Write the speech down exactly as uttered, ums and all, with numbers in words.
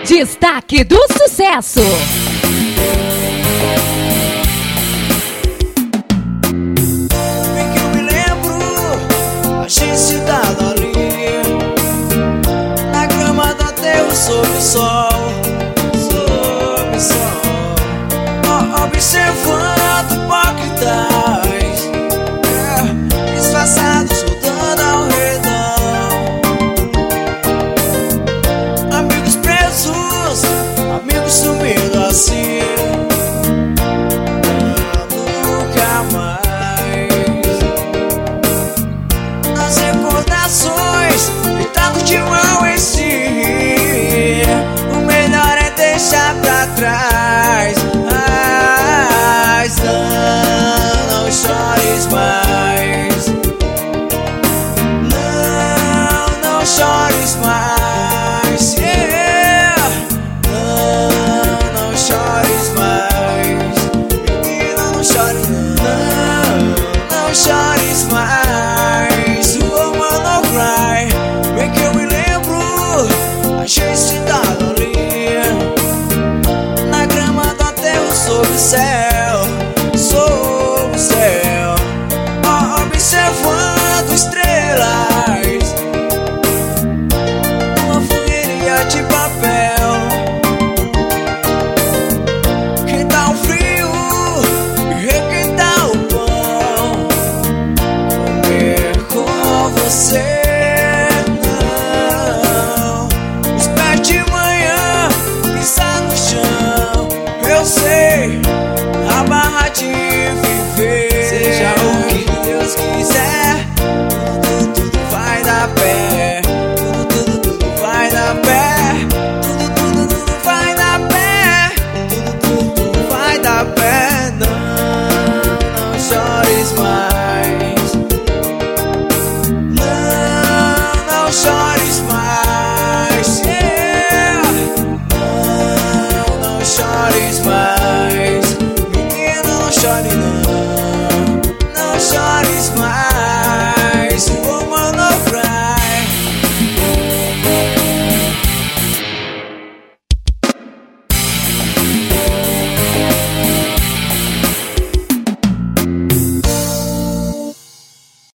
Destaque do sucesso. Bem que eu me lembro, a gente sentada ali na grama do aterro sob o sol, sob o sol, oh, observando hipócritas, é, disfarçados rodando ao redor, amigos presos, amigos sumindo assim, nunca mais. Nas recordações, deitado de mão em si, o melhor é deixar pra trás. Mas não, não chores mais. Não, não chores mais. Yeah. Não, não chores mais. Menina, não chores. Não, não chores mais. Woman, no cry. Bem que eu me lembro, a gente sentada ali na grama do aterro sob o céu, sob o céu, oh, observando estrelas, uma fogueirinha de papel. Quentar o frio e requentar o pão, comer com você. Não espere de manhã, pisar no chão. Eu sei, a barra de viver, seja o que Deus quiser, tudo, tudo, tudo vai dar pé. Tudo, tudo, tudo vai dar pé. Tudo, tudo, tudo vai dar pé. Tudo, tudo, tudo vai dar pé. Não, não chores mais. Não, não chores mais. Yeah. Não, não chores mais.